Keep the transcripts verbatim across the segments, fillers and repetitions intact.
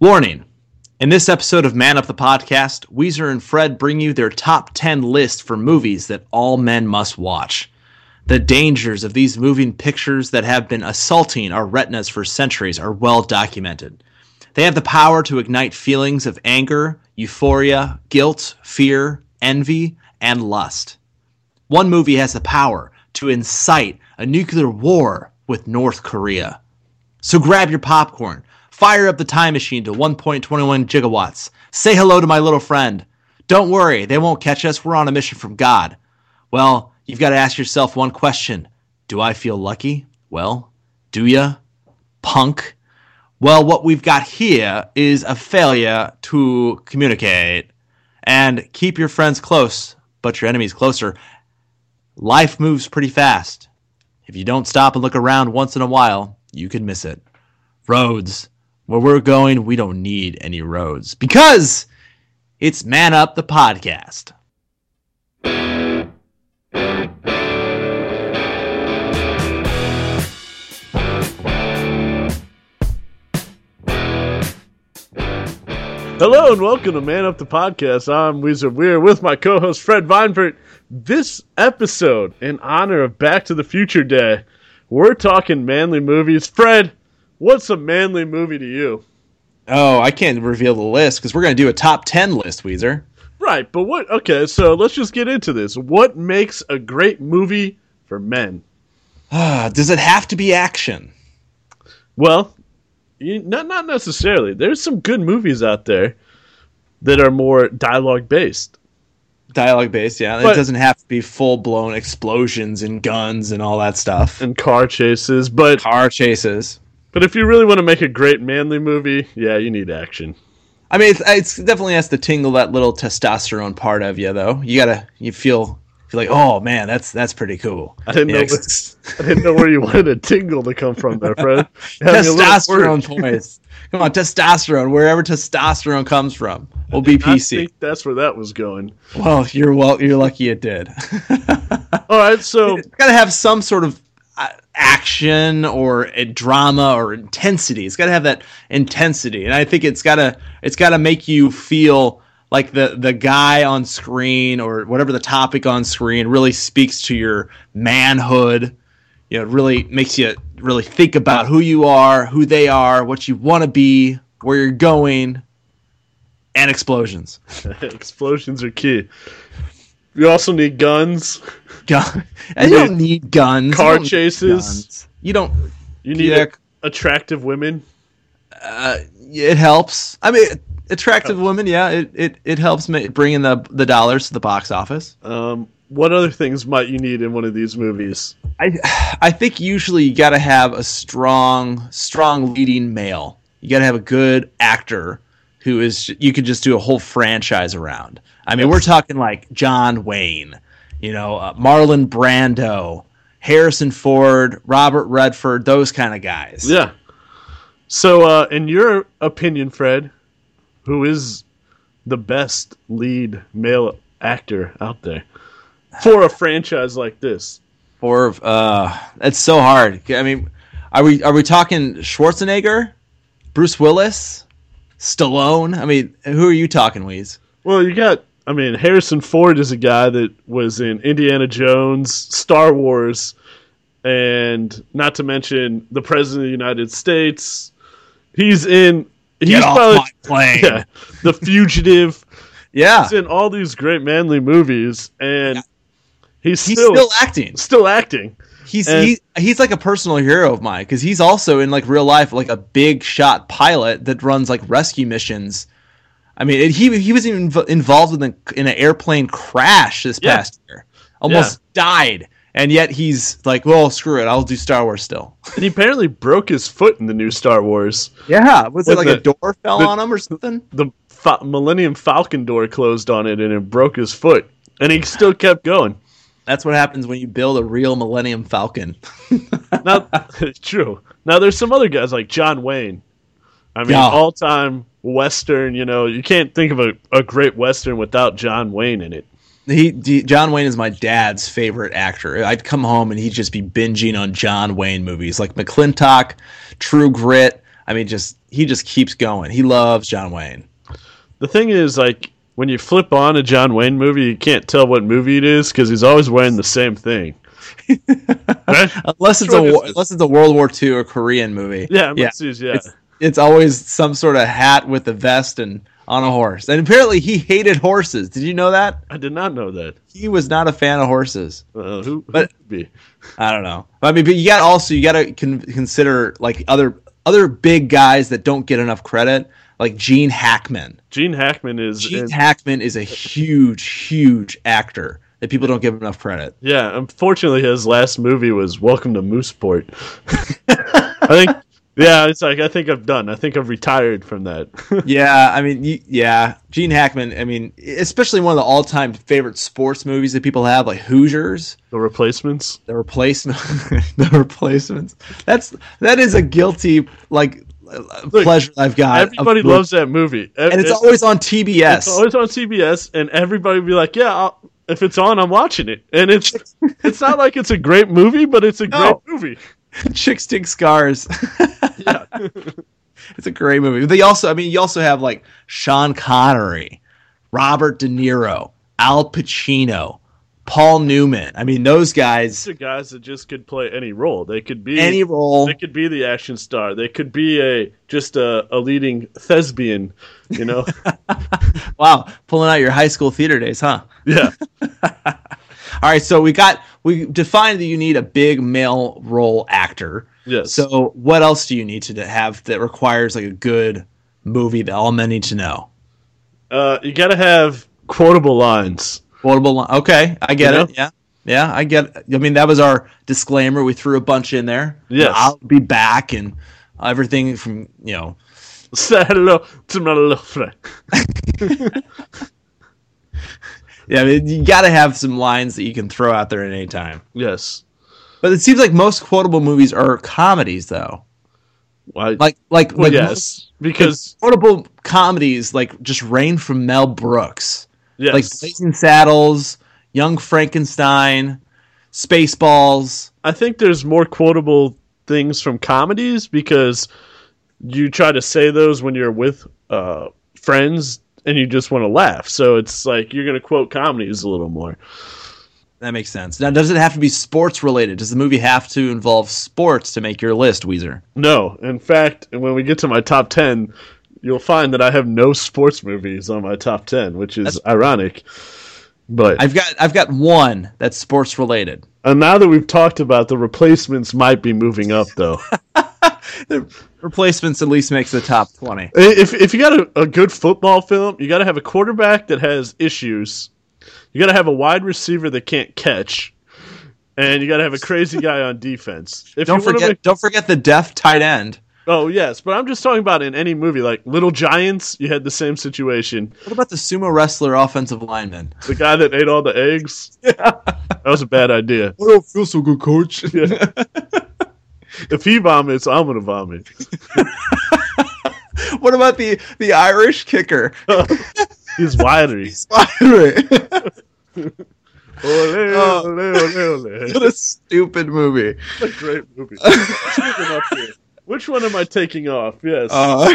Warning. In this episode of Man Up the Podcast, Weezer and Fred bring you their top ten list for movies that all men must watch. The dangers of these moving pictures that have been assaulting our retinas for centuries are well documented. They have the power to ignite feelings of anger, euphoria, guilt, fear, envy, and lust. One movie has the power to incite a nuclear war with North Korea. So grab your popcorn, fire up the time machine to one point two one gigawatts. Say hello to my little friend. Don't worry, they won't catch us. We're on a mission from God. Well, you've got to ask yourself one question. Do I feel lucky? Well, do ya? Punk? Well, what we've got here is a failure to communicate. And keep your friends close, but your enemies closer. Life moves pretty fast. If you don't stop and look around once in a while, you can miss it. Roads. Where we're going, we don't need any roads. Because it's Man Up the Podcast. Hello and welcome to Man Up the Podcast. I'm Weezer Weir with my co-host Fred Weinberg. This episode, in honor of Back to the Future Day, we're talking manly movies. Fred, what's a manly movie to you? Oh, I can't reveal the list because we're going to do a top ten list, Weezer. Right, but what... Okay, so let's just get into this. What makes a great movie for men? Does it have to be action? Well, you, not not necessarily. There's some good movies out there that are more dialogue-based. Dialogue-based, yeah. But, it doesn't have to be full-blown explosions and guns and all that stuff. And car chases, but... Car chases. But if you really want to make a great manly movie, yeah, you need action. I mean, it's, it's definitely has to tingle that little testosterone part of you, though. You gotta, you feel, feel like, oh man, that's that's pretty cool. I didn't you know. know What, I didn't know where you wanted a tingle to come from, there, Fred. Testosterone points. Come on, testosterone. Wherever testosterone comes from, will be P C. I think that's where that was going. Well, you're well, you're lucky it did. All right, so it's got to have some sort of action or a drama or intensity. It's got to have that intensity, and I think it's got to it's got to make you feel like the the guy on screen or whatever the topic on screen really speaks to your manhood. You know, it really makes you really think about who you are, who they are, what you want to be, where you're going, and explosions. Explosions are key. You also need guns. Gun. You, you don't need guns. Car you don't chases. Need guns. You don't. You need yeah, attractive women. Uh, it helps. I mean, attractive oh. women. Yeah, it it, it helps bring in the the dollars to the box office. Um, what other things might you need in one of these movies? I I think usually you got to have a strong strong leading male. You got to have a good actor who is you could just do a whole franchise around. I mean, yes. We're talking like John Wayne. You know, uh, Marlon Brando, Harrison Ford, Robert Redford, those kind of guys. Yeah. So, uh, in your opinion, Fred, who is the best lead male actor out there for a franchise like this? For uh, it's so hard. I mean, are we are we talking Schwarzenegger, Bruce Willis, Stallone? I mean, who are you talking, Weez? Well, you got. I mean, Harrison Ford is a guy that was in Indiana Jones, Star Wars, and not to mention the President of the United States. He's in. He's Get off probably my plane. Yeah, The Fugitive. Yeah, he's in all these great manly movies, and yeah. he's, he's still, still acting. Still acting. He's and, he, he's like a personal hero of mine because he's also in like real life like a big shot pilot that runs like rescue missions. I mean, it, he he was even involved in, the, in an airplane crash this yeah. past year. Almost yeah. died. And yet he's like, well, screw it. I'll do Star Wars still. And he apparently broke his foot in the new Star Wars. Yeah. Was it like the, a door fell the, on him or something? The Fa- Millennium Falcon door closed on it and it broke his foot. And he still kept going. That's what happens when you build a real Millennium Falcon. Now, it's true. Now, there's some other guys like John Wayne. I mean, yeah. all-time Western, you know, you can't think of a, a great Western without John Wayne in it. He, John Wayne is my dad's favorite actor. I'd come home and he'd just be binging on John Wayne movies like McClintock, True Grit, I mean, just he just keeps going. He loves John Wayne. The thing is, like, when you flip on a John Wayne movie, you can't tell what movie it is because he's always wearing the same thing. Right? Unless it's a unless it's a World War Two or Korean movie. Yeah, yeah. yeah. It's, it's always some sort of hat with a vest and on a horse. And apparently he hated horses. Did you know that? I did not know that. He was not a fan of horses. Uh, who, but who be? I don't know. I mean, but you got also you got to con- consider like other other big guys that don't get enough credit, like Gene Hackman. Gene Hackman is Gene in, Hackman is a huge, huge actor that people don't give enough credit. Yeah, unfortunately, his last movie was Welcome to Mooseport. I think, yeah, it's like I think I'm done. I think I've retired from that. yeah, I mean, yeah, Gene Hackman. I mean, especially one of the all-time favorite sports movies that people have, like Hoosiers. The Replacements. The replacement. the Replacements. That's that is a guilty like. Look, pleasure I've got. Everybody of, loves that movie, and it's, it's always on T B S. It's always on T B S, and everybody will be like, "Yeah, I'll, if it's on, I'm watching it." And it's it's not like it's a great movie, but it's a no. great movie. Chicks Dig Scars. Yeah, it's a great movie. They also, I mean, you also have like Sean Connery, Robert De Niro, Al Pacino, Paul Newman. I mean, those guys. These are guys that just could play any role. They could be any role. They could be the action star. They could be a just a, a leading thespian. You know. Wow, pulling out your high school theater days, huh? Yeah. All right, so we got we defined that you need a big male role actor. Yes. So what else do you need to have that requires like a good movie that all men need to know? Uh, you got to have quotable lines. Quotable line. Okay, I get You know? it. Yeah. Yeah, I get it. I mean, that was our disclaimer. We threw a bunch in there. Yes. I'll be back and everything from, you know. Say hello to my little friend. Yeah, I mean, you got to have some lines that you can throw out there at any time. Yes. But it seems like most quotable movies are comedies, though. Why? Like, like, Well, like yes, most, because quotable comedies like just rain from Mel Brooks. yes. Like Blazing Saddles, Young Frankenstein, Spaceballs. I think there's more quotable things from comedies because you try to say those when you're with uh, friends and you just want to laugh. So it's like you're going to quote comedies a little more. That makes sense. Now, does it have to be sports related? Does the movie have to involve sports to make your list, Weezer? No. In fact, when we get to my top ten, you'll find that I have no sports movies on my top ten, which is That's- ironic. But I've got I've got one that's sports related. and now that we've talked about the Replacements might be moving up, though. The Replacements at least makes the top twenty. If if you got a, a good football film, you got to have a quarterback that has issues. You got to have a wide receiver that can't catch, and you got to have a crazy guy on defense. If Don't you wanna forget make- don't forget the deaf tight end. oh yes, but I'm just talking about in any movie, like Little Giants. You had the same situation. What about the sumo wrestler offensive lineman? The guy that ate all the eggs. Yeah, that was a bad idea. I don't feel so good, coach. Yeah. If he vomits, I'm gonna vomit. What about the the Irish kicker? He's wiry. Spider. Ole, Oh. ole, ole, ole. What a stupid movie. What a great movie. Moving up here. Which one am I taking off? Yes. Uh,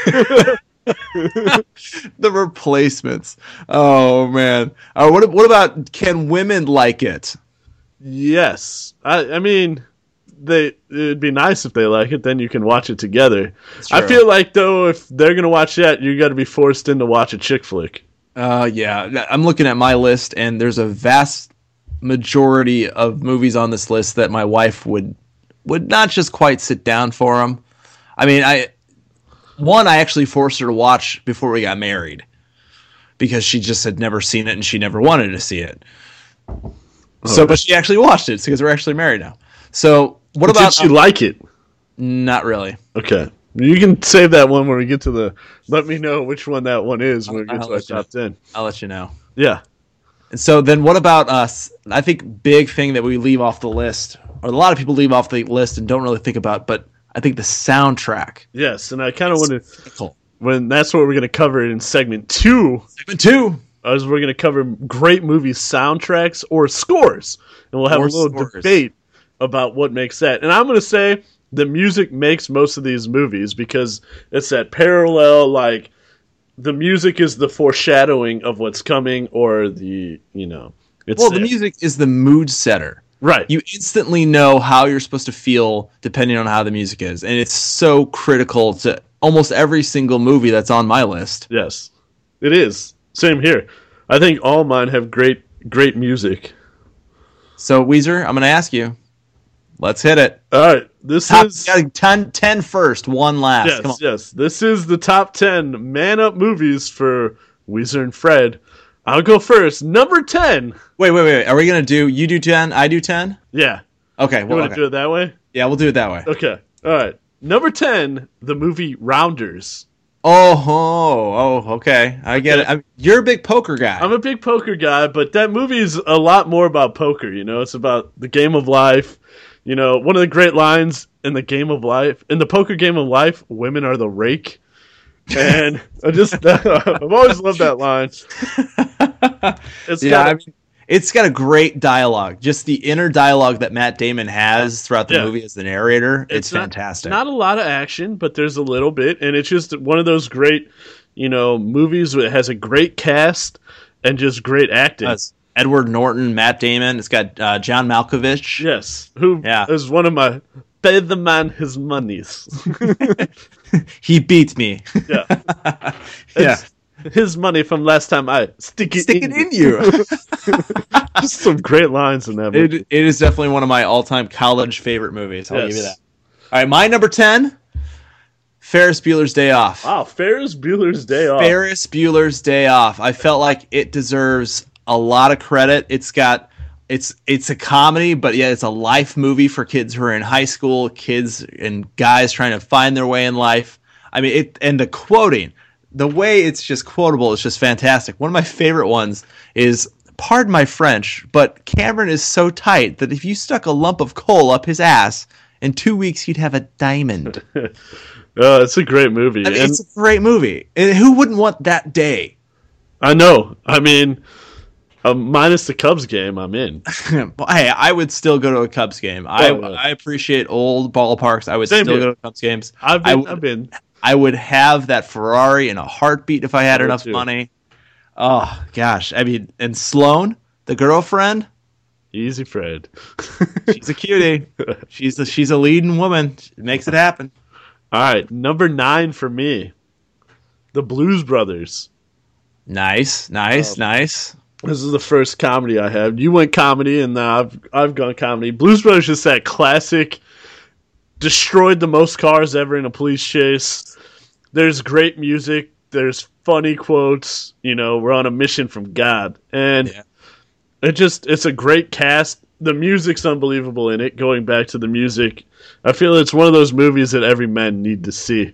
the Replacements. Oh man. Uh, what what about can women like it? Yes. I, I mean, they it'd be nice if they like it. Then you can watch it together. I True. feel like though, if they're gonna watch that, you got to be forced in to watch a chick flick. Uh, yeah. I'm looking at my list, and there's a vast majority of movies on this list that my wife would would not just quite sit down for them. I mean, I one I actually forced her to watch before we got married because she just had never seen it and she never wanted to see it. So, but she actually watched it because we're actually married now. So, what But about? did she like it? Not really. Okay. You can save that one when we get to the. Let me know which one that one is when we get I'll to our let you top ten. I'll let you know. Yeah. And so then what about us? I think big thing that we leave off the list, or a lot of people leave off the list and don't really think about, but I think the soundtrack. Yes, and I kind of want to. Critical. When that's what we're going to cover in segment two. Segment two. As we're going to cover great movie soundtracks or scores, and we'll have Or a little scores. debate about what makes that. And I'm going to say the music makes most of these movies because it's that parallel, like, the music is the foreshadowing of what's coming, or the, you know, it's well, the music is the mood setter. Right. You instantly know how you're supposed to feel depending on how the music is. And it's so critical to almost every single movie that's on my list. Yes, it is. Same here. I think all mine have great, great music. So, Weezer, I'm going to ask you. Let's hit it. All right. This top, is ten, ten first, one last. Yes, Come on. yes. This is the top ten Man Up movies for Weezer and Fred. I'll go first. Number ten. Wait, wait, wait. Are we going to do, you do ten, I do ten? Yeah. Okay. You Well, want to okay. do it that way? Yeah, we'll do it that way. Okay. All right. Number ten, the movie Rounders. Oh, oh, oh, okay. I get Okay. it. I'm, you're a big poker guy. I'm a big poker guy, but that movie's a lot more about poker, you know? It's about the game of life. You know, one of the great lines in the game of life, in the poker game of life, women are the rake. And I just, I've always loved that line. It's yeah, got I mean, it's got a great dialogue. Just the inner dialogue that Matt Damon has throughout the Yeah. movie as the narrator. It's, It's not- fantastic. Not a lot of action, but there's a little bit, and it's just one of those great, you know, movies that has a great cast and just great acting. It's Edward Norton, Matt Damon. It's got uh, John Malkovich. Yes, who Yeah. is one of my pay the man his monies. He beat me. Yeah, Yeah. It's his money from last time I stick it Stick in it in you. Just some great lines in that movie. it, it is definitely one of my all-time college favorite movies. I'll Yes. give you that. All right, my number ten, Ferris Bueller's Day Off. Wow, Ferris Bueller's Day Off. Ferris Bueller's Day Off. I felt like it deserves a lot of credit. It's got it's it's a comedy, but yeah, it's a life movie for kids who are in high school, kids and guys trying to find their way in life. I mean, it and the quoting, the way it's just quotable is just fantastic. One of my favorite ones is, pardon my French, but Cameron is so tight that if you stuck a lump of coal up his ass, in two weeks he'd have a diamond. Oh, it's a great movie. I mean, and it's a great movie. And who wouldn't want that day? I know. I mean, um, minus the Cubs game, I'm in. Well, hey, I would still go to a Cubs game. I Oh, yeah. I appreciate old ballparks. I would Same still here. go to Cubs games. I've I been. would, I've been. I would have that Ferrari in a heartbeat if I had I would enough too. money. Oh gosh, I mean, and Sloane, the girlfriend, Easy, Fred. she's a cutie. she's a, she's a leading woman. She makes it happen. All right, number nine for me, the Blues Brothers. Nice, nice, Um, nice. This is the first comedy I have. You went comedy, and now I've I've gone comedy. Blues Brothers is that classic. Destroyed the most cars ever in a police chase. There's great music. There's funny quotes. You know, we're on a mission from God, and Yeah. it just it's a great cast. The music's unbelievable in it. Going back to the music, I feel it's one of those movies that every man need to see.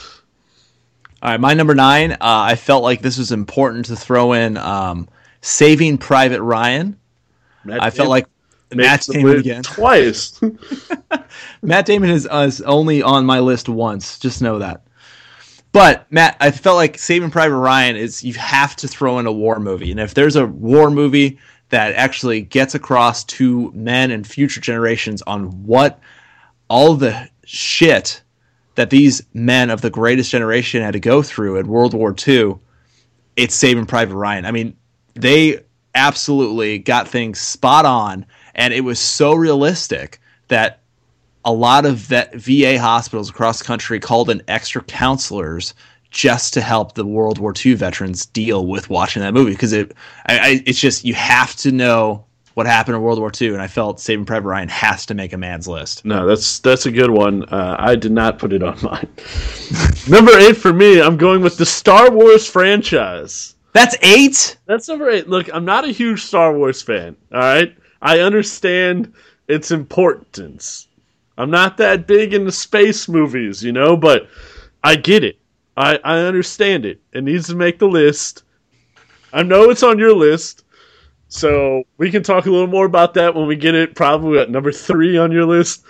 All right, my number nine. Uh, I felt like this was important to throw in um, Saving Private Ryan. Matt I felt Damon like makes Matt the Damon list again. twice. Matt Damon is, uh, is only on my list once. Just know that. But Matt, I felt like Saving Private Ryan is you have to throw in a war movie, and if there's a war movie that actually gets across to men and future generations on what all the shit that these men of the greatest generation had to go through in World War Two, it's Saving Private Ryan. I mean, they absolutely got things spot on, and it was so realistic that a lot of vet, V A hospitals across the country called in extra counselors just to help the World War Two veterans deal with watching that movie, because it, I, I, it's just you have to know what happened in World War Two, and I felt Saving Private Ryan has to make a man's list. No, that's that's a good one. Uh, I did not put it on mine. Number eight for me, I'm going with the Star Wars franchise. That's eight? That's number eight. Look, I'm not a huge Star Wars fan, all right? I understand its importance. I'm not that big into space movies, you know, but I get it. I, I understand it. It needs to make the list. I know it's on your list, so we can talk a little more about that when we get it probably at number three on your list.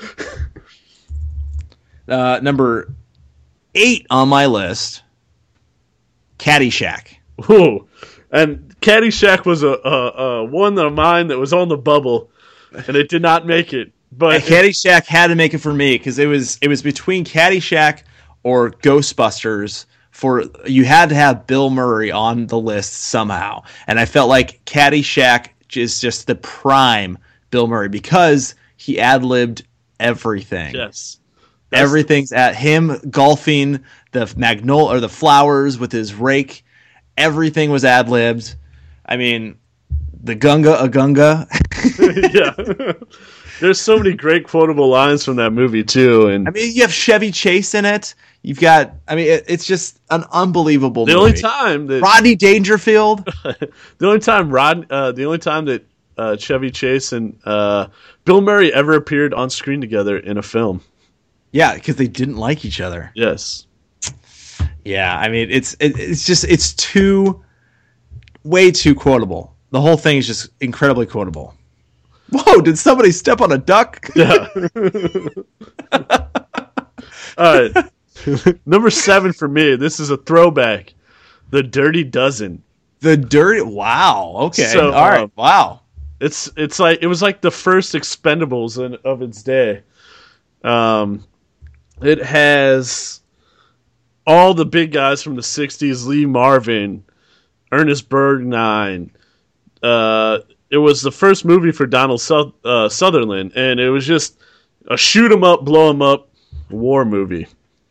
Uh, number eight on my list, Caddyshack. Ooh. And Caddyshack was a, a, a one of mine that was on the bubble, and it did not make it. But Caddyshack had to make it for me because it was it was between Caddyshack or Ghostbusters. For you had to have Bill Murray on the list somehow, and I felt like Caddyshack is just the prime Bill Murray because he ad-libbed everything. Yes, That's everything's at him golfing the magnol or the flowers with his rake. Everything was ad-libbed. I mean, the Gunga a Gunga. Yeah. There's so many great quotable lines from that movie too, and I mean, you have Chevy Chase in it. You've got, I mean, it, it's just an unbelievable the movie. only time that Rodney Dangerfield. the only time Rod, uh, the only time that uh, Chevy Chase and uh, Bill Murray ever appeared on screen together in a film. Yeah, because they didn't like each other. Yes. Yeah, I mean, it's it, it's just it's too, way too quotable. The whole thing is just incredibly quotable. Whoa! Did somebody step on a duck? Yeah. All right. Number seven for me. This is a throwback. The Dirty Dozen. The Dirty. Wow. Okay. So, all right. um, Wow. It's it's like it was like the first Expendables in, of its day. Um, it has all the big guys from the sixties: Lee Marvin, Ernest Borgnine. Uh, it was the first movie for Donald Su- uh, Sutherland, and it was just a shoot 'em up, blow 'em up war movie.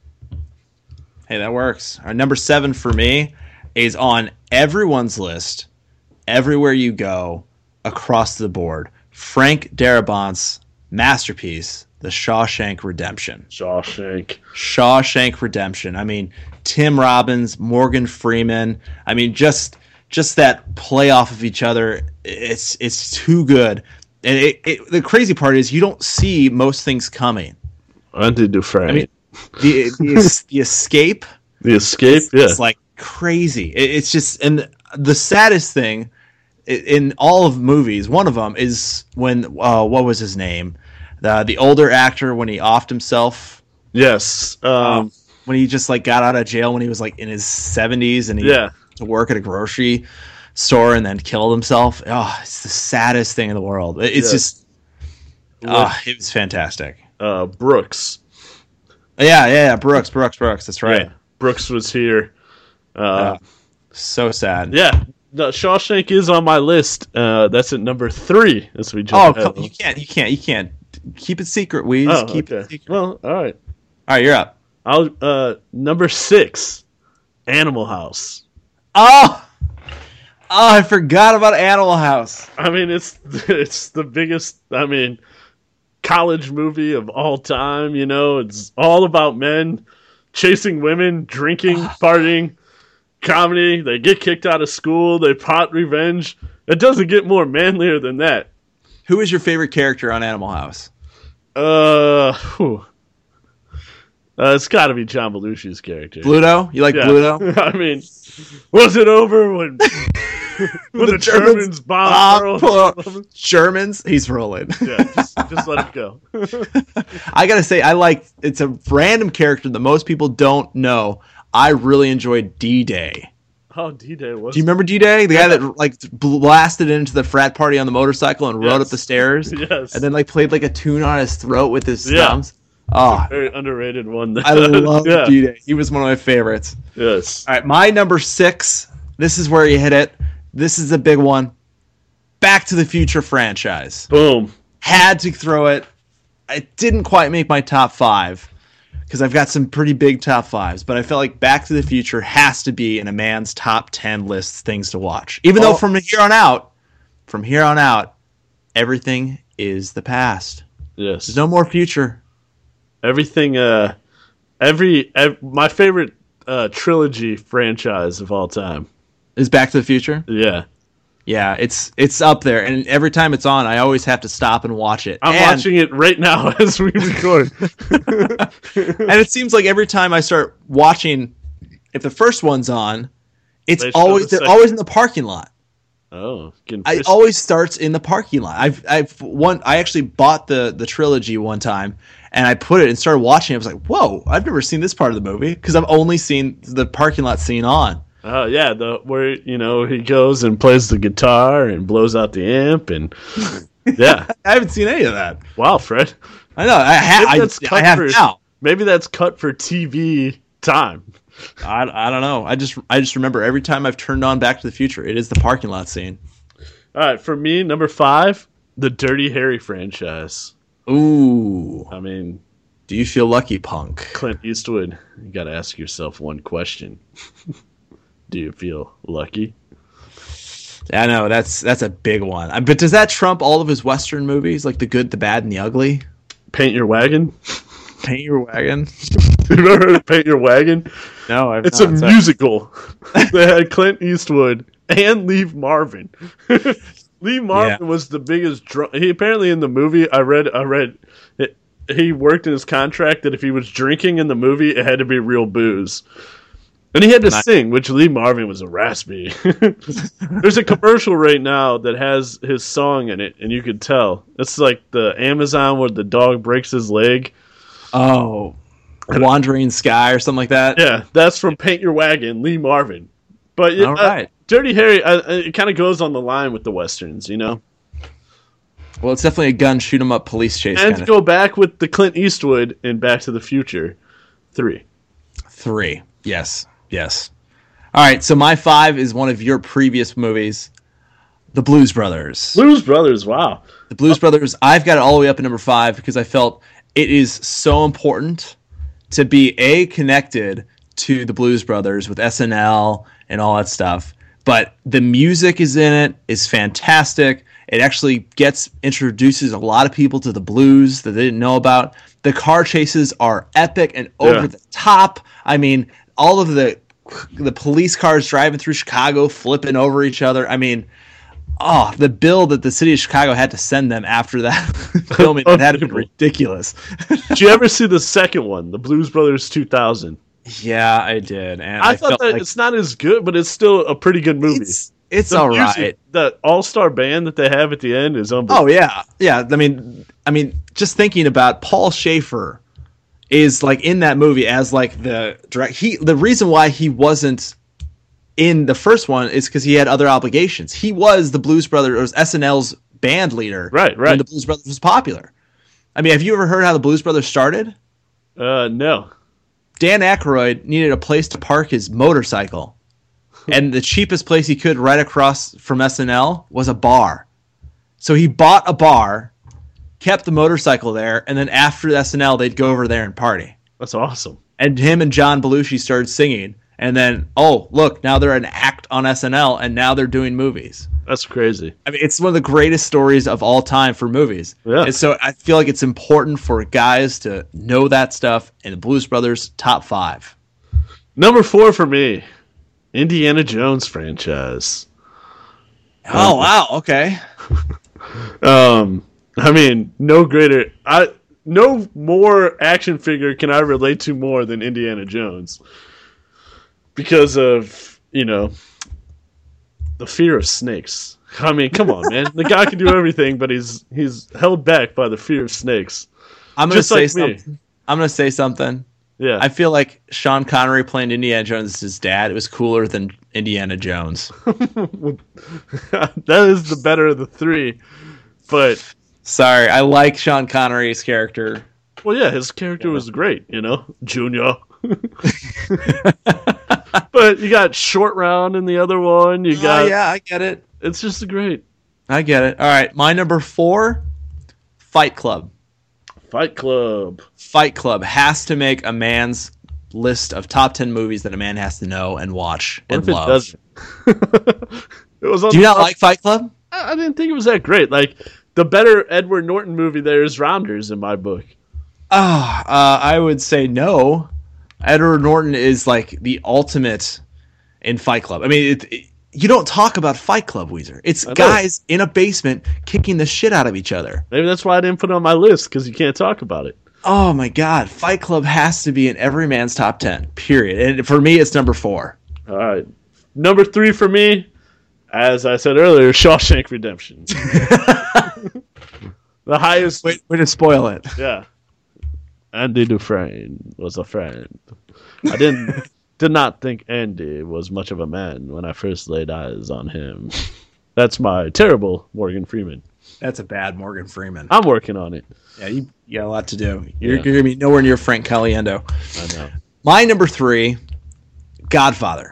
Hey, that works. Our number seven for me is on everyone's list, everywhere you go, across the board. Frank Darabont's masterpiece, The Shawshank Redemption. Shawshank. Shawshank Redemption. I mean, Tim Robbins, Morgan Freeman. I mean, just just that play off of each other. It's it's too good. And it, it, the crazy part is you don't see most things coming. Andy Dufresne. I mean, the the, the escape. The escape. It's, yeah. It's like crazy. It, it's just, and the saddest thing in all of movies, one of them is when uh, what was his name? The the older actor when he offed himself. Yes. Um, Um, when he just like got out of jail when he was like in his seventies and he Yeah. to work at a grocery store and then killed himself. Oh, it's the saddest thing in the world. It- It's Yes. just, oh, it was fantastic. uh, Brooks. Yeah, yeah, yeah, Brooks, Brooks, Brooks. That's right. Yeah. Brooks was here. Uh, Uh, so sad. yeah. No, Shawshank is on my list. Uh, that's at number three. As we Oh, jump ahead. come, you can't, you can't, you can't keep it secret, Weez. Oh, keep okay. it secret. Well, all right. All right, you're up. I'll uh, number six, Animal House. Oh, oh, I forgot about Animal House. I mean, it's it's the biggest. I mean, college movie of all time. You know, it's all about men chasing women, drinking, partying, comedy. They get kicked out of school. They plot revenge. It doesn't get more manlier than that. Who is your favorite character on Animal House? Uh, whew. uh it's got to be John Belushi's character. Bluto? You like Yeah. Bluto? I mean, was it over when when the, Germans, bombed Ah, Pearl? poor Germans? He's rolling. Yeah, just, just let it go. I gotta say, I like. It's a random character that most people don't know. I really enjoyed D-Day. Oh, D-Day was. Do you remember D-Day? The guy that like blasted into the frat party on the motorcycle and rode Yes. up the stairs, Yes. and then like played like a tune on his throat with his Yeah. thumbs. Oh, Very underrated one. I love yeah. D-Day. He was one of my favorites. Yes. All right, my number six. This is where you hit it. This is a big one. Back to the Future franchise. Boom. Had to throw it. It didn't quite make my top five because I've got some pretty big top fives, but I felt like Back to the Future has to be in a man's top ten lists things to watch. Even Oh. though from here on out, from here on out, everything is the past. Yes. There's no more future. Everything. Uh, every, ev my favorite uh trilogy franchise of all time. Is Back to the Future? Yeah. Yeah, it's it's up there, and every time it's on, I always have to stop and watch it. I'm and, watching it right now as we record. and it seems like every time I start watching, if the first one's on, it's They show always the they're second. always in the parking lot. Oh, getting I pissed. always starts in the parking lot. I've I've one I actually bought the the trilogy one time, and I put it and started watching it. I was like, whoa, I've never seen this part of the movie because I've only seen the parking lot scene on. Oh yeah, the where you know he goes and plays the guitar and blows out the amp and Yeah. I haven't seen any of that. Wow, Fred. I know. I, ha- Maybe I, that's cut I have for- now. Maybe that's cut for T V time. I, I don't know. I just I just remember every time I've turned on Back to the Future, it is the parking lot scene. All right, for me, number five, the Dirty Harry franchise. Ooh. I mean, Do you feel lucky, punk? Clint Eastwood, you got to ask yourself one question. Do you feel lucky? I know that's that's a big one. Uh, But does that trump all of his Western movies, like The Good, the Bad, and the Ugly? Paint Your Wagon? Paint Your Wagon? You ever heard of Paint Your Wagon? No, I've It's not. a Sorry. musical that had Clint Eastwood and Lee Marvin. Lee Marvin Yeah. was the biggest drunk. He apparently in the movie, I read, I read, it, he worked in his contract that if he was drinking in the movie, it had to be real booze. And he had to Nice. sing, which Lee Marvin was a raspy. There's a commercial right now that has his song in it, and you could tell. It's like the Amazon where the dog breaks his leg. Oh, Wandering Sky or something like that. Yeah, that's from Paint Your Wagon, Lee Marvin. But yeah, All right. uh, Dirty Harry, uh, it kind of goes on the line with the westerns, you know. Well, it's definitely a gun shoot 'em up police chase And kind to of go back with the Clint Eastwood in Back to the Future, three. three. Yes, yes. All right, so my five is one of your previous movies, The Blues Brothers. Blues Brothers, wow. The Blues Brothers, I've got it all the way up at number five because I felt it is so important to be, A, connected to the Blues Brothers with S N L and all that stuff. But the music is in it, is fantastic. It actually gets, introduces a lot of people to the blues that they didn't know about. The car chases are epic and over Yeah. the top. I mean, all of the the police cars driving through Chicago, flipping over each other. I mean, oh, the bill that the city of Chicago had to send them after that filming, it had to be ridiculous. Did you ever see the second one, the Blues Brothers two thousand? Yeah, I did. And I, I, thought felt that like it's not as good, but it's still a pretty good movie. it's, it's The all music, right. The all-star band that they have at the end is unbelievable. Oh yeah, yeah. I mean, I mean, just thinking about Paul Schaefer is like in that movie as like the direct. He the reason why he wasn't in the first one is because he had other obligations. He was the Blues Brothers, or was S N L's band leader, Right, right. when the Blues Brothers was popular. I mean, have you ever heard how the Blues Brothers started? Uh, no. Dan Aykroyd needed a place to park his motorcycle, and the cheapest place he could right across from S N L was a bar. So he bought a bar, kept the motorcycle there, and then after S N L, they'd go over there and party. That's awesome. And him and John Belushi started singing, and then, oh, look, now they're an act on S N L, and now they're doing movies. That's crazy. I mean, it's one of the greatest stories of all time for movies. Yeah. And so I feel like it's important for guys to know that stuff, and the Blues Brothers, top five. Number four for me, Indiana Jones franchise. Oh, wow, okay. Um, I mean, no greater, I no more action figure can I relate to more than Indiana Jones because of, you know, the fear of snakes. I mean, come on, man. The guy can do everything, but he's he's held back by the fear of snakes. I'm gonna Just say like me. something. I'm gonna say something. Yeah. I feel like Sean Connery playing Indiana Jones as his dad. It was cooler than Indiana Jones. That is the better of the three. But Sorry, I like Sean Connery's character. well, yeah, his character was great, you know, Junior. But you got Short Round in the other one. You got Oh, yeah, I get it. It's just great. I get it. All right, my number four, Fight Club. Fight Club. Fight Club has to make a man's list of top ten movies that a man has to know and watch What and if it love. doesn't? It was on Do you the not top- like Fight Club? I I didn't think it was that great. Like the better Edward Norton movie there is Rounders in my book. Ah, uh, I would say no. Edward Norton is like the ultimate in Fight Club. I mean, it, it, you don't talk about Fight Club, Weezer. It's I know. guys in a basement kicking the shit out of each other. Maybe that's why I didn't put it on my list because you can't talk about it. Oh my God, Fight Club has to be in every man's top ten. Period. And for me, it's number four. All right, number three for me, as I said earlier, Shawshank Redemption. The highest. Wait, way to spoil it. Yeah. Andy Dufresne was a friend. I didn't did not think Andy was much of a man when I first laid eyes on him. That's my terrible Morgan Freeman. That's a bad Morgan Freeman. I'm working on it. Yeah, you, you got a lot to do. You're, Yeah. you're gonna be nowhere near Frank Caliendo. I know. My number three, Godfather.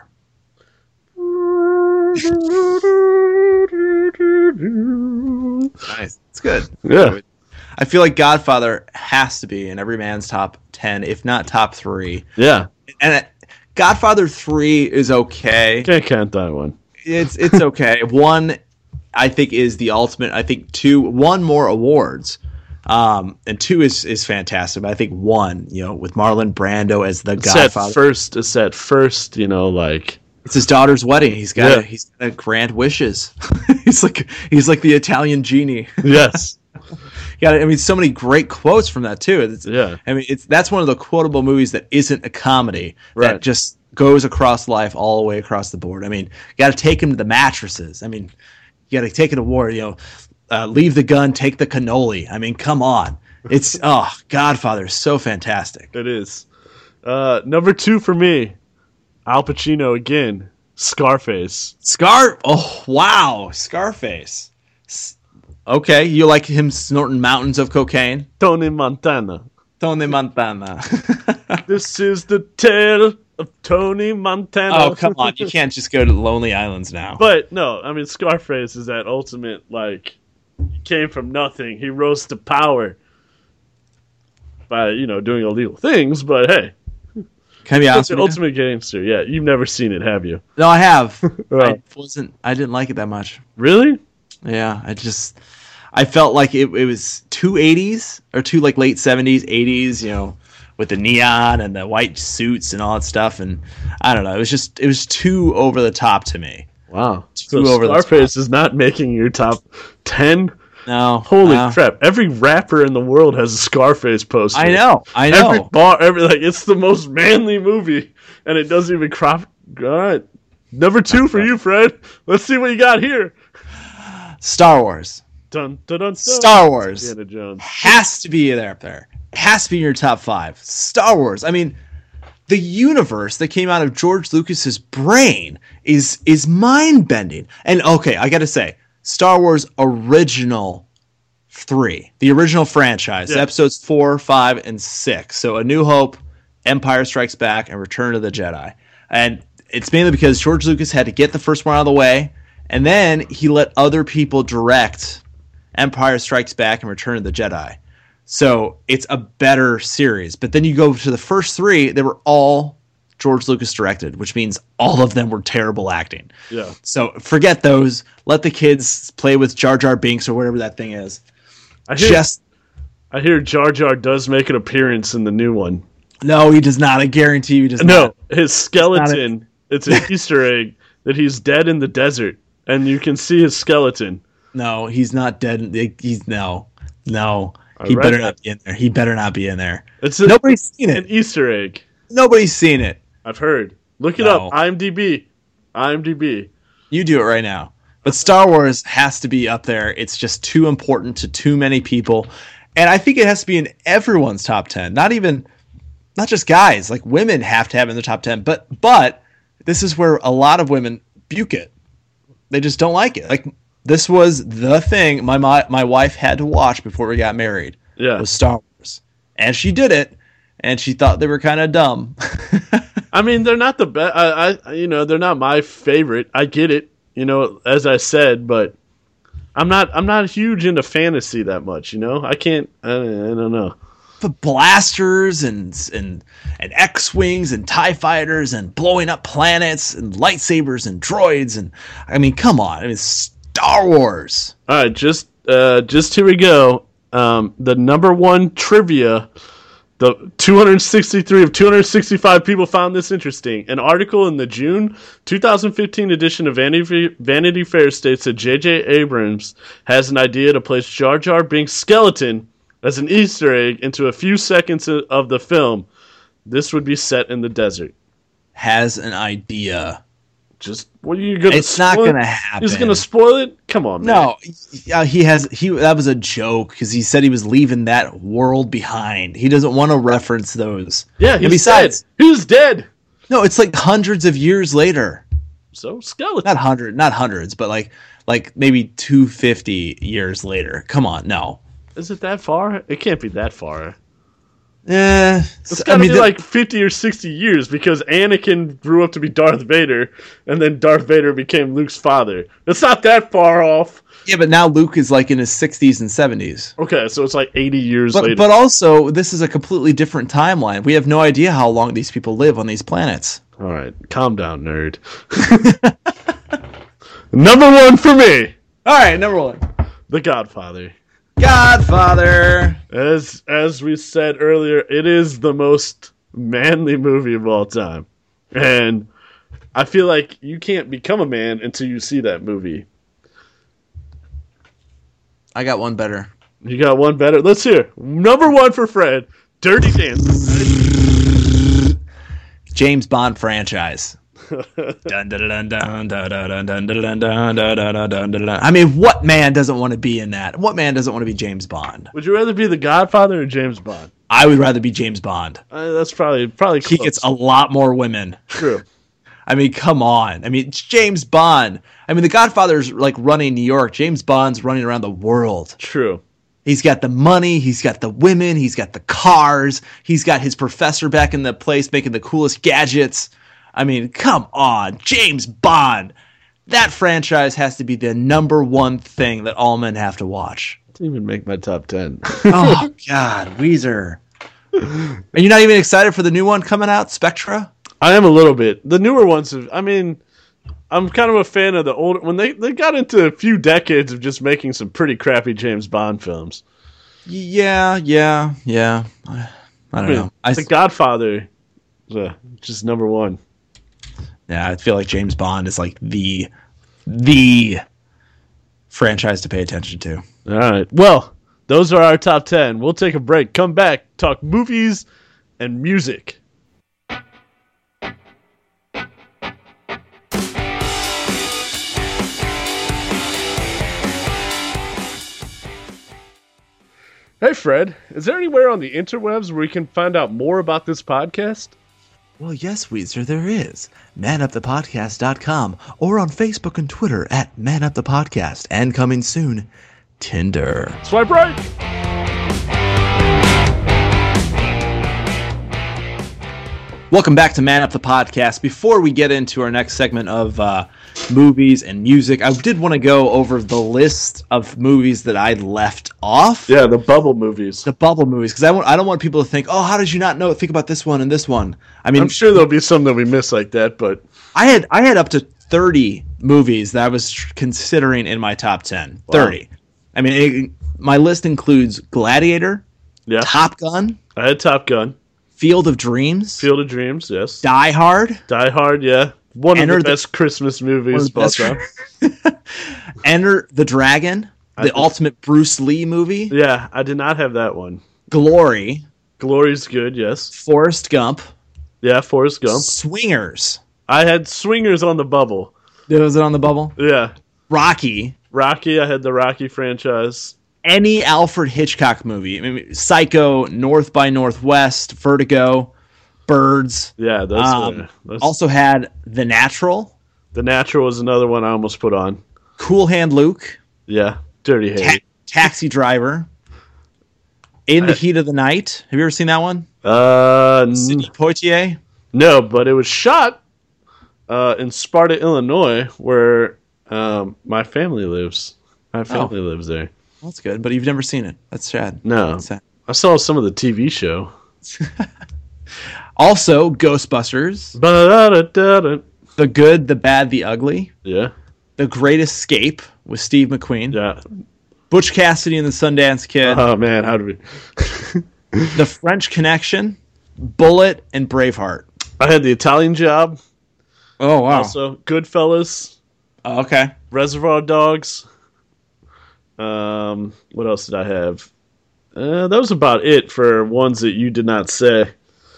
Nice. It's good. Yeah. I feel like Godfather has to be in every man's top ten, if not top three. Yeah. And it, Godfather three is okay. Can't count that one. It's it's okay. One, I think, is the ultimate. I think two, one more awards, um, and two is is fantastic. But I think one, you know, with Marlon Brando as the It's Godfather. at first, it's at first, you know, like It's his daughter's wedding. He's got Yeah. a, he's got a grant wishes. he's like he's like the Italian genie. yes, Yeah, I mean, so many great quotes from that too. It's, yeah, I mean, it's that's one of the quotable movies that isn't a comedy Right. that just goes across life all the way across the board. I mean, you got to take him to the mattresses. I mean, you got to take an award. You know, uh, leave the gun, take the cannoli. I mean, come on. It's oh, Godfather is so fantastic. it is. Uh, number two for me, Al Pacino again, Scarface. Scar. Oh wow, Scarface. S- Okay, you like him snorting mountains of cocaine? Tony Montana. Tony Montana. This is the tale of Tony Montana. Oh come on, you can't just go to Lonely Islands now. But no, I mean Scarface is that ultimate, like, he came from nothing. He rose to power by, you know, doing illegal things, but hey. Can I be That's honest the with you? ultimate gangster. Yeah, you've never seen it, have you? No, I have. Oh. I wasn't. I didn't like it that much. Really? Yeah, I just. I felt like it, it was too eighties or too like late seventies, eighties. You know, with the neon and the white suits and all that stuff, and I don't know. It was just. It was too over the top to me. Wow. Too So over the Scarface is not making your top ten? No. Holy no. crap. Every rapper in the world has a Scarface poster. I know. I know. Every bar, every, like, it's the most manly movie, and it doesn't even crop. All right. Number two for you, Fred. Let's see what you got here. Star Wars. Dun, dun, dun, dun. Star Wars. Indiana Jones. Has to be there up there. It has to be in your top five. Star Wars. I mean, the universe that came out of George Lucas's brain is is mind bending. And okay, I got to say, Star Wars original three, the original franchise, Yeah. episodes four, five, and six. So A New Hope, Empire Strikes Back, and Return of the Jedi. And it's mainly because George Lucas had to get the first one out of the way, and then he let other people direct Empire Strikes Back and Return of the Jedi. So it's a better series. But then you go to the first three, they were all George Lucas directed, which means all of them were terrible acting. Yeah. So forget those. Let the kids play with Jar Jar Binks or whatever that thing is. I hear, Just I hear Jar Jar does make an appearance in the new one. no, he does not. I guarantee you he does No, not. his skeleton, it's an Easter egg that he's dead in the desert, and you can see his skeleton. No, he's not dead. He's no, no. I He read better that. not be in there. He better not be in there. It's a, Nobody's seen an it. Easter egg. Nobody's seen it. I've heard. Look it No. up. IMDb. IMDb. You do it right now. But Star Wars has to be up there. It's just too important to too many people. And I think it has to be in everyone's top ten. Not even, not just guys. Like women have to have it in the top ten. But but this is where a lot of women buke it. They just don't like it. Like this was the thing my my, my wife had to watch before we got married. Yeah. Was Star Wars. And she did it. And she thought they were kind of dumb. I mean, they're not the best. I, I, you know, they're not my favorite. I get it. You know, as I said, but I'm not. I'm not huge into fantasy that much. You know, I can't. I, I don't know. But blasters and and and X-wings and TIE fighters and blowing up planets and lightsabers and droids and I mean, come on, I mean, Star Wars. All right, just uh, just here we go. Um, the number one trivia. The two hundred sixty-three of two hundred sixty-five people found this interesting. An article in the June twenty fifteen edition of Vanity, Vanity Fair states that J J. Abrams has an idea to place Jar Jar Binks' skeleton as an Easter egg into a few seconds of the film. This would be set in the desert. Has an idea. Just what are you gonna? It's not spoil it? gonna happen. He's gonna spoil it. Come on, man. No, yeah, he has. He that was a joke because he said he was leaving that world behind. He doesn't want to reference those. Yeah, he's and besides, dead. He's dead. no, it's like hundreds of years later. So Skeleton. Not hundred, not hundreds, but like like maybe two hundred fifty years later. Come on, no. Is it that far? It can't be that far. Yeah, it's gotta I mean, be the, like fifty or sixty years because Anakin grew up to be Darth Vader, and then Darth Vader became Luke's father. It's not that far off. Yeah, but now Luke is like in his sixties and seventies. Okay, so it's like eighty years but, later. But also, this is a completely different timeline. We have no idea how long these people live on these planets. All right, calm down, nerd. Number one for me. All right, number one. The Godfather. Godfather. As as we said earlier, it is the most manly movie of all time. And I feel like you can't become a man until you see that movie. I got one better. You got one better? Let's hear. Number one for Fred, Dirty Dancing. James Bond franchise. I mean, what man doesn't want to be in that? What man doesn't want to be James Bond? Would you rather be the Godfather or James Bond? I would rather be James Bond. Uh, that's probably probably close. He gets a lot more women. True. I mean, come on. I mean, it's James Bond. I mean, the Godfather's like running New York. James Bond's running around the world. True. He's got the money. He's got the women. He's got the cars. He's got his professor back in the place making the coolest gadgets. I mean, come on, James Bond. That franchise has to be the number one thing that all men have to watch. Didn't even make my top ten. Oh, God, Weezer. Are you not even excited for the new one coming out, Spectra? I am a little bit. The newer ones, have, I mean, I'm kind of a fan of the older... When they, they got into a few decades of just making some pretty crappy James Bond films. Yeah, yeah, yeah. I, I don't I mean, know. I, the Godfather is uh, just number one. Yeah, I feel like James Bond is like the the franchise to pay attention to. All right. Well, those are our top ten. We'll take a break. Come back, talk movies and music. Hey, Fred, is there anywhere on the interwebs where we can find out more about this podcast? Well, yes, Weezer, there is. man up the podcast dot com or on Facebook and Twitter at manupthepodcast. And coming soon, Tinder. Swipe right! Welcome back to Man Up the Podcast. Before we get into our next segment of uh, movies and music, I did want to go over the list of movies that I left off. Yeah, the bubble movies. The bubble movies, because I, want, I don't want people to think, oh, how did you not know? Think about this one and this one. I mean, I'm sure there'll be some that we miss like that, but I had I had up to thirty movies that I was tr- considering in my top ten. Wow. thirty. I mean, it, my list includes Gladiator, yeah, Top Gun. I had Top Gun. Field of Dreams. Field of Dreams, yes. Die Hard. Die Hard, yeah. One Enter of the the, best Christmas movies. Best Enter the Dragon, the I, ultimate Bruce Lee movie. Yeah, I did not have that one. Glory. Glory's good, yes. Forrest Gump. Yeah, Forrest Gump. Swingers. I had Swingers on the bubble. Was it on the bubble? Yeah. Rocky. Rocky, I had the Rocky franchise. Any Alfred Hitchcock movie. I mean, Psycho, North by Northwest, Vertigo, Birds. Yeah, those, um, were, those also had The Natural. The Natural was another one I almost put on. Cool Hand Luke. Yeah, Dirty Harry. Ta- Taxi Driver. In the I, Heat of the Night. Have you ever seen that one? Uh, Sidney Poitier? No, but it was shot uh, in Sparta, Illinois, where um, my family lives. My family oh. lives there. That's good, but you've never seen it. That's sad. No. That's sad. I saw some of the T V show. Also, Ghostbusters. Ba-da-da-da-da. The Good, the Bad, the Ugly. Yeah. The Great Escape with Steve McQueen. Yeah. Butch Cassidy and the Sundance Kid. Oh, man, how do we... The French Connection. Bullet and Braveheart. I had The Italian Job. Oh, wow. Also, Goodfellas. Oh, okay. Reservoir Dogs. Um, what else did I have? Uh, that was about it for ones that you did not say.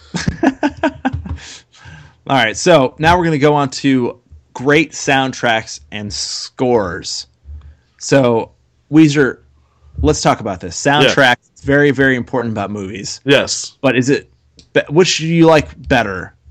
All right, so now we're going to go on to great soundtracks and scores. So, Weezer, let's talk about this. Soundtrack yeah. is very, very important about movies. Yes. But is it, which do you like better?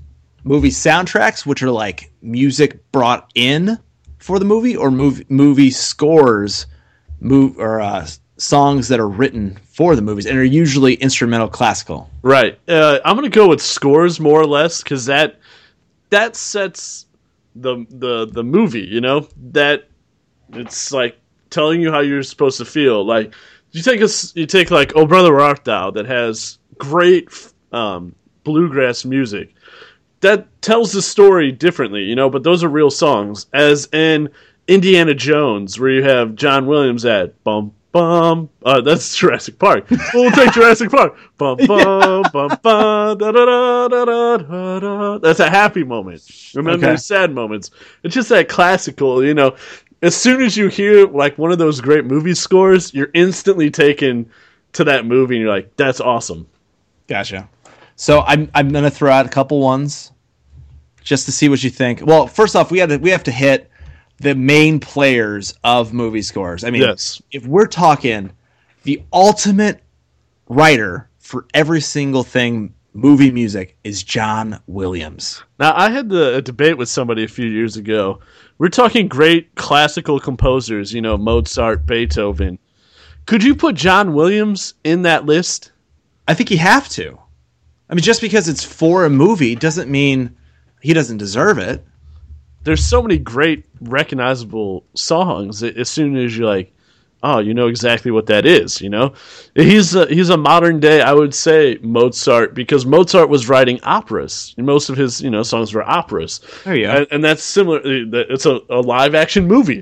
movie soundtracks, which are like music brought in for the movie, or movie movie scores, move or uh, songs that are written for the movies and are usually instrumental classical. Right. Uh, I'm gonna go with scores more or less because that that sets the the the movie. You know that it's like telling you how you're supposed to feel. Like you take a you take like "Oh Brother Where Art Thou" that has great um, bluegrass music. That tells the story differently, you know, but those are real songs. As in Indiana Jones, where you have John Williams at bum bum. Uh, that's Jurassic Park. We'll take Jurassic Park. Bum bum bum bum da da da da da da. That's a happy moment. Remember Okay. the sad moments. It's just that classical, you know. As soon as you hear like one of those great movie scores, you're instantly taken to that movie, and you're like, "That's awesome." Gotcha. So I'm I'm gonna throw out a couple ones just to see what you think. Well, first off, we have to we have to hit the main players of movie scores. I mean, Yes. if we're talking the ultimate writer for every single thing movie music is John Williams. Now, I had the, a debate with somebody a few years ago. We're talking great classical composers, you know, Mozart, Beethoven. Could you put John Williams in that list? I think you have to. I mean, just because it's for a movie doesn't mean he doesn't deserve it. There's so many great recognizable songs that as soon as you're like, oh, you know exactly what that is, you know? He's a, he's a modern day, I would say, Mozart, because Mozart was writing operas. And most of his, you know, songs were operas. There you go. And, and that's similar. It's a, a live action movie.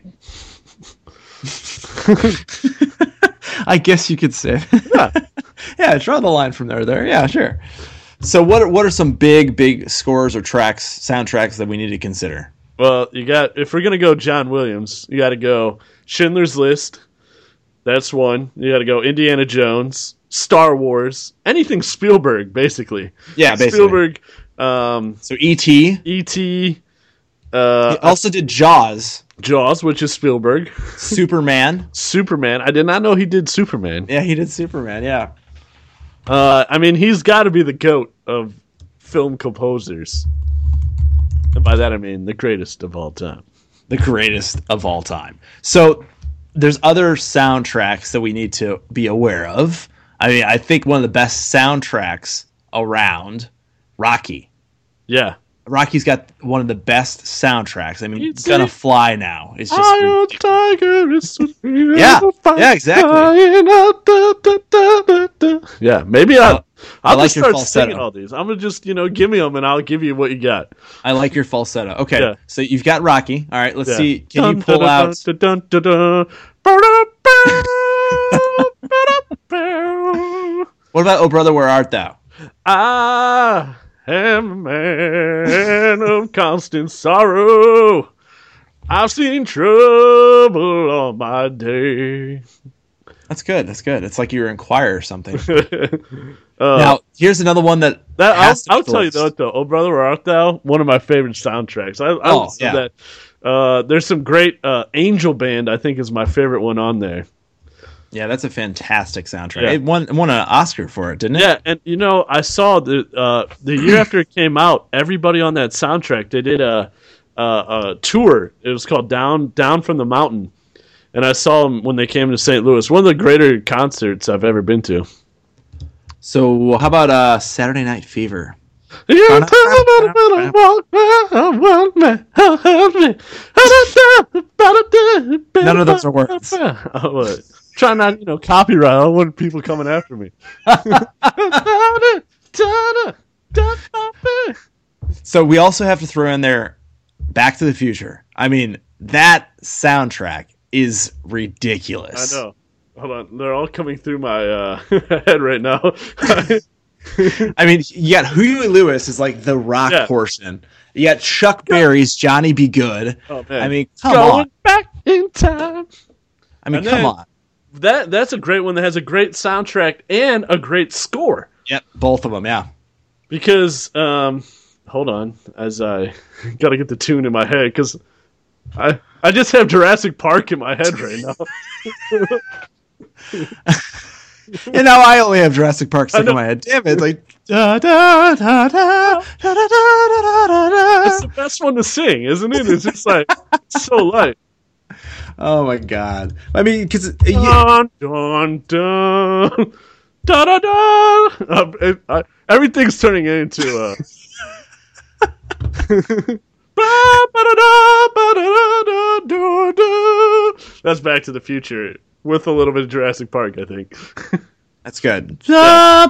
I guess you could say. Yeah. Yeah, draw the line from there. There, yeah, sure. So, what are, what are some big, big scores or tracks, soundtracks that we need to consider? Well, you got if we're gonna go John Williams, you got to go Schindler's List. That's one. You got to go Indiana Jones, Star Wars, anything Spielberg, basically. Yeah, basically. Spielberg. Um, So, E T E T. Uh, He also did Jaws, Jaws, which is Spielberg. Superman. Superman. I did not know he did Superman. Yeah, he did Superman. Yeah. Uh, I mean, he's got to be the GOAT of film composers. And by that I mean the greatest of all time. The greatest of all time. So there's other soundtracks that we need to be aware of. I mean, I think one of the best soundtracks around, Rocky. Yeah. Rocky's got one of the best soundtracks. I mean, You'd it's gonna say, fly now. It's just I am a ridiculous. tiger, it's a Yeah, yeah, exactly. Yeah, maybe I, Uh, I I'll like just your start falsetto. singing all these. I'm gonna just, you know, give me them and I'll give you what you got. I like your falsetto. Okay, Yeah. so you've got Rocky. All right, let's Yeah. see. Can Dun, you pull dun, out? dun, dun, dun, dun. Ba-da-ba, What about "Oh Brother, Where Art Thou"? I am a man of constant sorrow. I've seen trouble all my day. That's good. That's good. It's like you were in choir or something. Uh, Now, here's another one that, that, I'll, has to I'll be tell you list. though, though, "Oh Brother, Where Art Thou?" One of my favorite soundtracks. I, I Oh, listen to yeah. that. Uh, there's some great uh, Angel Band. I think is my favorite one on there. Yeah, that's a fantastic soundtrack. Yeah. It won it won an Oscar for it, didn't it? Yeah, and you know, I saw the uh, the year after it came out, everybody on that soundtrack they did a, a a tour. It was called Down Down from the Mountain, and I saw them when they came to Saint Louis. One of the greater concerts I've ever been to. So how about uh, Saturday Night Fever? You tell me about walk round, walk round, help me. None of those are words. Oh, what? Try not, you know, copyright. I don't want people coming after me. So we also have to throw in there Back to the Future. I mean, that soundtrack is ridiculous. I know. Hold on. They're all coming through my uh, head right now. I mean, you got Huey Lewis is like the rock Yeah. portion. You got Chuck Berry's Johnny Be Good. Oh, man. I mean, come Going on. back in time. I mean, And come then- on. That That's a great one that has a great soundtrack and a great score. Yep, both of them, yeah. Because, um, hold on, as I got to get the tune in my head, because I, I just have Jurassic Park in my head right now. And now I only have Jurassic Park stuck in my head. Damn it! It's like da da da da da da da da da da. It's the best one to sing, isn't it? It's just like so light. Oh my god! I mean, because dun dun dun da da da. Uh, it, uh, everything's turning into. Uh... That's Back to the Future with a little bit of Jurassic Park, I think. That's good. Yeah.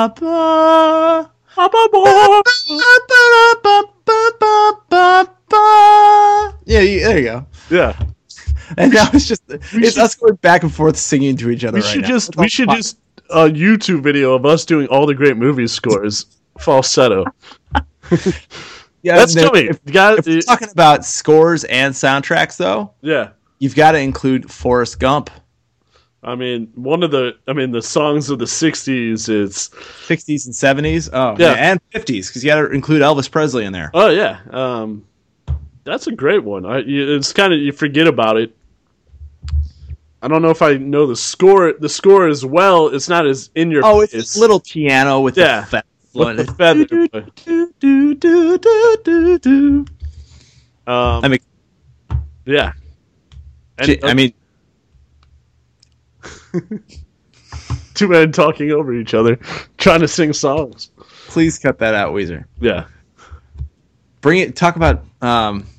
Yeah, there you go. Yeah. And now it's just it's should, us going back and forth singing to each other. We right should now. just we should fun. just a YouTube video of us doing all the great movie scores falsetto. Yeah, that's no, coming. If, if we're talking about scores and soundtracks, though, yeah, you've got to include Forrest Gump. I mean, one of the I mean the songs of the sixties is sixties and seventies. Oh, yeah, yeah and fifties because you got to include Elvis Presley in there. Oh yeah, um, that's a great one. I, it's kind of you forget about it. I don't know if I know the score. The score as well. It's not as in your. Oh, it's this little piano with yeah. the fe- with the feather. Do, do, do, do, do, do, do. Um, I mean, yeah. And, I mean, two men talking over each other, trying to sing songs. Please cut that out, Weezer. Yeah. Bring it. Talk about um,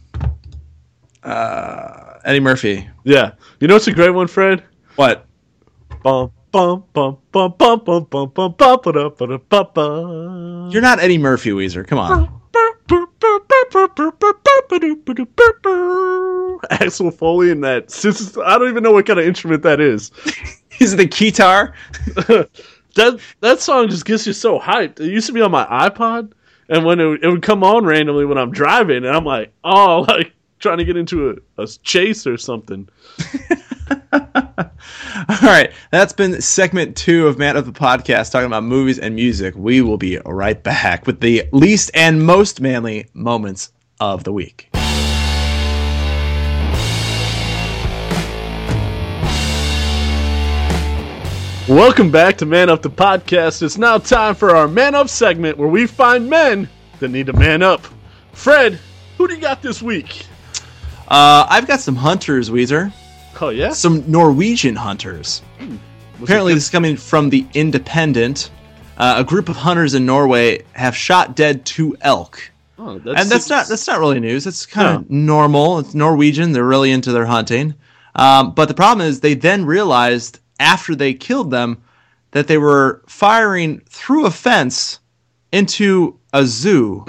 uh, Eddie Murphy. Yeah. You know what's a great one, Fred? What? Bum bum bum bum bum bum bum bum bum ba ba ba ba. You're not Eddie Murphy, Weezer. Come on. Axel Foley and that. I don't even know what kind of instrument that is. Is it a guitar? that that song just gets you so hyped. It used to be on my iPod, and when it, it would come on randomly when I'm driving, and I'm like, oh, like trying to get into a, a chase or something. All right, that's been segment two of Man Up the Podcast, talking about movies and music. We will be right back with the least and most manly moments of the week. Welcome back to Man Up the Podcast. It's now time for our Man Up segment where we find men that need to man up. Fred, who do you got this week? Uh, I've got some hunters, Weezer. Oh, yeah? Some Norwegian hunters. Hmm. Apparently, this is coming from The Independent. Uh, a group of hunters in Norway have shot dead two elk. Oh, that's and that's six... not that's not really news. It's kind of no. normal. It's Norwegian. They're really into their hunting. Um, but the problem is they then realized after they killed them that they were firing through a fence into a zoo.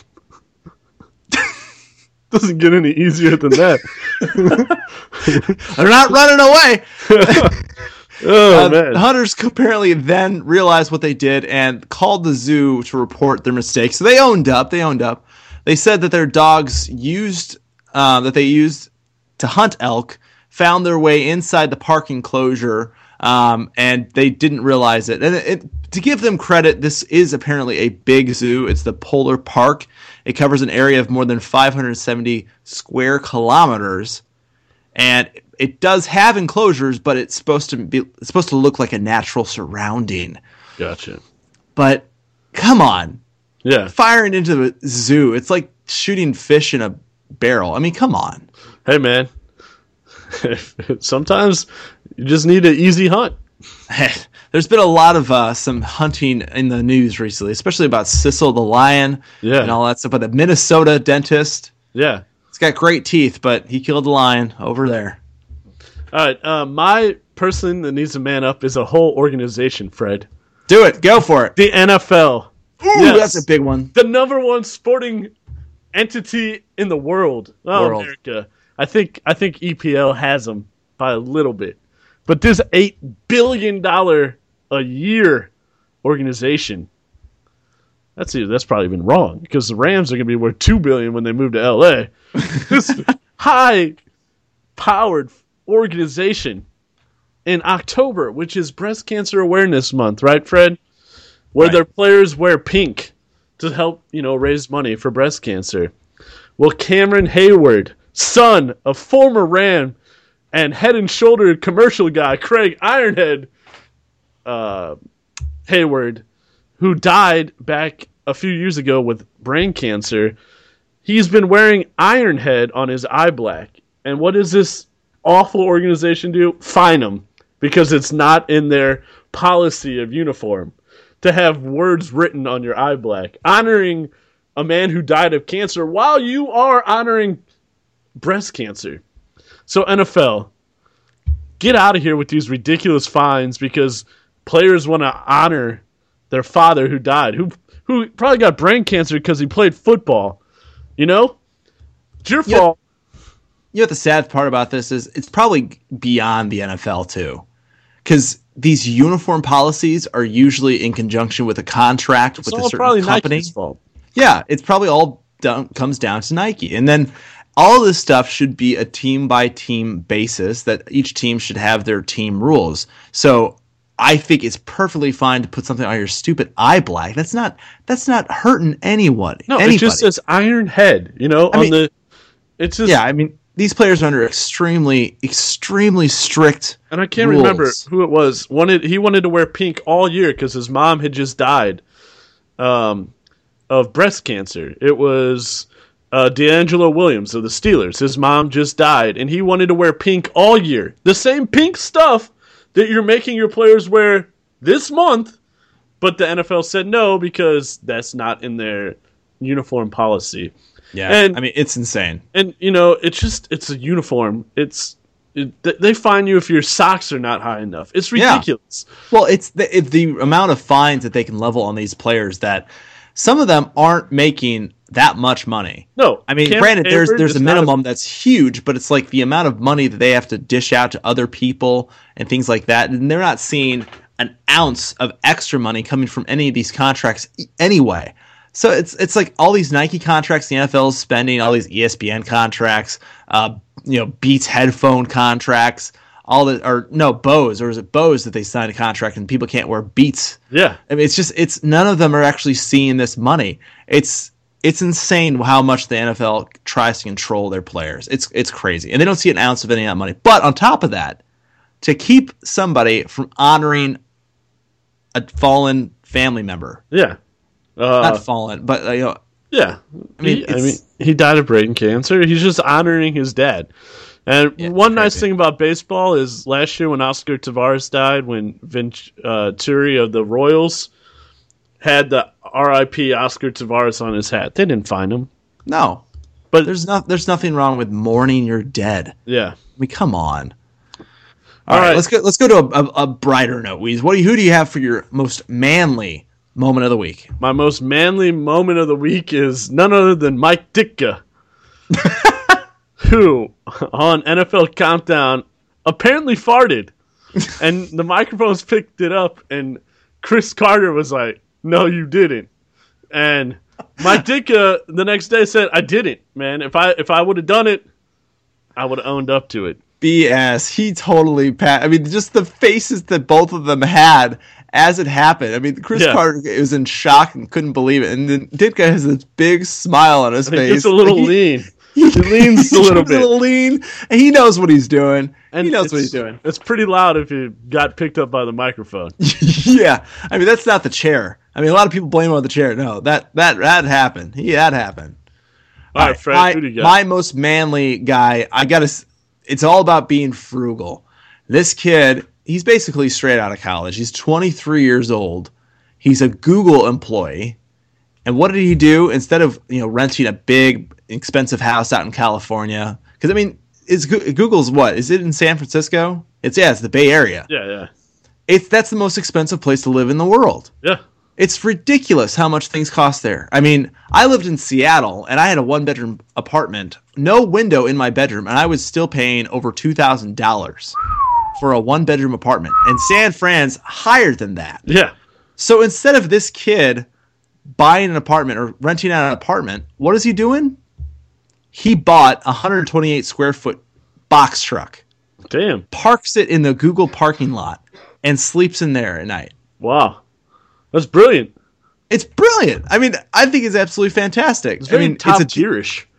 Doesn't get any easier than that. They're not running away. Oh, uh, man. The hunters apparently then realized what they did and called the zoo to report their mistake. So they owned up. They owned up. They said that their dogs used uh, that they used to hunt elk found their way inside the park enclosure, um, and they didn't realize it. And it, it, to give them credit, this is apparently a big zoo. It's the Polar Park. It covers an area of more than five hundred seventy square kilometers, and it does have enclosures, but it's supposed to be it's supposed to look like a natural surrounding. Gotcha. But come on, yeah, firing into the zoo, it's like shooting fish in a barrel. I mean, come on. Hey, man. Sometimes you just need an easy hunt. There's been a lot of uh, some hunting in the news recently, especially about Sissel the lion yeah. and all that stuff. But the Minnesota dentist, yeah, he's got great teeth, but he killed the lion over there. All right, uh, my person that needs to man up is a whole organization, Fred. Do it. Go for it. The N F L. Ooh, yes. That's a big one. The number one sporting entity in the world. Oh, world. America. I think I think E P L has them by a little bit. But this eight billion dollars a year organization, that's that's probably been wrong because the Rams are going to be worth two billion dollars when they move to L A. This high-powered organization in October, which is Breast Cancer Awareness Month, right, Fred? Where right. their players wear pink to help, you know, raise money for breast cancer. Well, Cameron Hayward, son of former Ram and Head and Shoulder commercial guy Craig Ironhead, uh, Hayward, who died back a few years ago with brain cancer, he's been wearing Ironhead on his eye black. And what does this awful organization do? Fine him, because it's not in their policy of uniform to have words written on your eye black, honoring a man who died of cancer while you are honoring breast cancer. So N F L, get out of here with these ridiculous fines because players want to honor their father who died, who who probably got brain cancer because he played football. You know? It's your Yeah. fault. You know what the sad part about this is? It's probably beyond the N F L too, because these uniform policies are usually in conjunction with a contract It's with a all certain probably company. Nike's fault. Yeah, it's probably all down, comes down to Nike, and then all of this stuff should be a team by team basis. That each team should have their team rules. So I think it's perfectly fine to put something on your stupid eye black. That's not that's not hurting anyone. No, anybody. it just says Iron Head, you know, I on mean- the it's just Yeah, I mean, these players are under extremely, extremely strict. and I can't rules. remember who it was. Wanted he wanted to wear pink all year because his mom had just died um, of breast cancer. It was uh, D'Angelo Williams of the Steelers. His mom just died, and he wanted to wear pink all year. The same pink stuff that you're making your players wear this month, but the N F L said no because that's not in their uniform policy. Yeah, And- I mean, it's insane. And you know, it's just it's a uniform. It's it, th- they fine you if your socks are not high enough. It's Yeah. ridiculous. Well, it's the if the amount of fines that they can level on these players that some of them aren't making that much money. No, I mean, Cam granted, there's Hayward there's is a not minimum that's huge, but it's like the amount of money that they have to dish out to other people and things like that, and they're not seeing an ounce of extra money coming from any of these contracts e- anyway. So it's it's like all these Nike contracts, the N F L is spending, all these E S P N contracts, uh, you know, Beats headphone contracts, all the or no Bose or is it Bose that they signed a contract and people can't wear Beats. Yeah, I mean, it's just it's none of them are actually seeing this money. It's it's insane how much the N F L tries to control their players. It's it's crazy, and they don't see an ounce of any of that money. But on top of that, to keep somebody from honoring a fallen family member, yeah, uh, not fallen, but uh, you know, yeah. I mean, he, I it's- mean, he died of brain cancer. He's just honoring his dad. And Yeah, one it's nice crazy. thing about baseball is last year when Oscar Tavares died, when Venturi of the Royals had the R I P Oscar Tavares on his hat, they didn't find him. no. But There's not there's nothing wrong with mourning your dead. yeah, I mean, come on. All All right, right. let's go. Let's go to a, a, a brighter note. Weez, what do you, who do you have for your most manly moment of the week? my most manly moment of the week is none other than Mike Ditka, who on N F L Countdown apparently farted, and the microphones picked it up, and Chris Carter was like, "No, you didn't," and Mike Ditka the next day said, "I didn't, man. If I if I would have done it, I would have owned up to it." B S. He totally pat. I mean, just the faces that both of them had as it happened. I mean, Chris Yeah. Carter was in shock and couldn't believe it, and then Ditka has this big smile on his He face. gets a little he, lean. He leans a little gets bit. A little lean, and he knows what he's doing. And he knows it's- what he's doing. It's pretty loud if you got picked up by the microphone. Yeah, I mean that's not the chair. I mean, a lot of people blame him on the chair. No, that that that happened. He that happened. All right, Fred, my, who do you got? my most manly guy. I gotta. s- It's all about being frugal. This kid, he's basically straight out of college. He's twenty-three years old. He's a Google employee. And what did he do instead of you know renting a big expensive house out in California? Because I mean, is Goo- Google's what? Is it in San Francisco? It's yeah, it's the Bay Area. Yeah, yeah, It's that's the most expensive place to live in the world. yeah. It's ridiculous how much things cost there. I mean, I lived in Seattle and I had a one bedroom apartment, no window in my bedroom, and I was still paying over two thousand dollars for a one bedroom apartment. And San Fran's higher than that. Yeah. So instead of this kid buying an apartment or renting out an apartment, what is he doing? He bought a one hundred twenty-eight square foot box truck, Damn. parks it in the Google parking lot, and sleeps in there at night. Wow. That's brilliant. It's brilliant. I mean, I think it's absolutely fantastic. It's I very mean, top it's a tierish.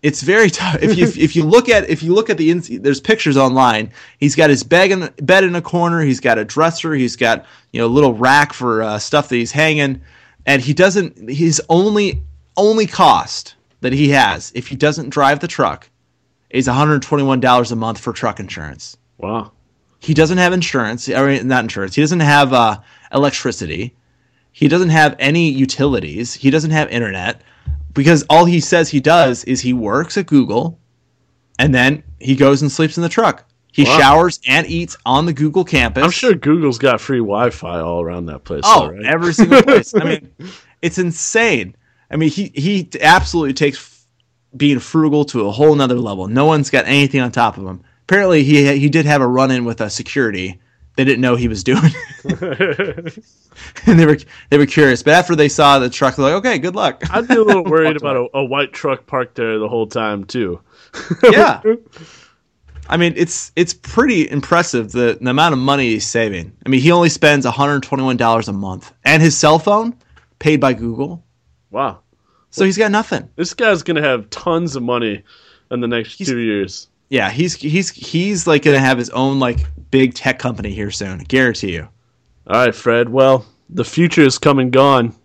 It's very tough. If you if you look at if you look at the ins- there's pictures online. He's got his bed in bed in a corner. He's got a dresser. He's got you know a little rack for uh, stuff that he's hanging, and he doesn't. His only only cost that he has if he doesn't drive the truck is one hundred twenty-one dollars a month for truck insurance. Wow. He doesn't have insurance. I mean, not insurance. He doesn't have uh, electricity. He doesn't have any utilities. He doesn't have internet. Because all he says he does is he works at Google, and then he goes and sleeps in the truck. He wow. showers and eats on the Google campus. I'm sure Google's got free Wi-Fi all around that place. Oh, though, right? Every single place. I mean, it's insane. I mean, he, he absolutely takes being frugal to a whole nother level. No one's got anything on top of him. Apparently, he he did have a run-in with a security. They didn't know he was doing. And they were they were curious, but after they saw the truck, they're like, "Okay, good luck." I'd be a little worried about a, a white truck parked there the whole time too. Yeah, I mean it's it's pretty impressive the, the amount of money he's saving. I mean, he only spends one hundred twenty-one dollars a month, and his cell phone paid by Google. Wow! So he's got nothing. This guy's gonna have tons of money in the next he's, two years. Yeah, he's he's he's like gonna have his own like big tech company here soon. I guarantee you. All right, Fred. Well, the future is come and gone.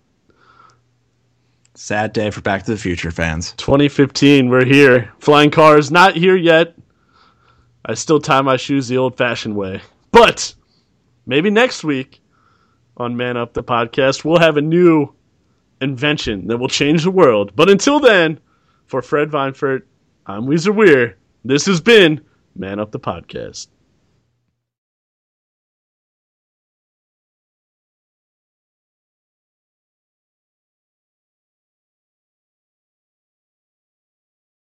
Sad day for Back to the Future fans. twenty fifteen, we're here. Flying cars, not here yet. I still tie my shoes the old-fashioned way. But maybe next week on Man Up the Podcast, we'll have a new invention that will change the world. But until then, for Fred Weinfurt, I'm Weezer Weir. This has been Man Up the Podcast.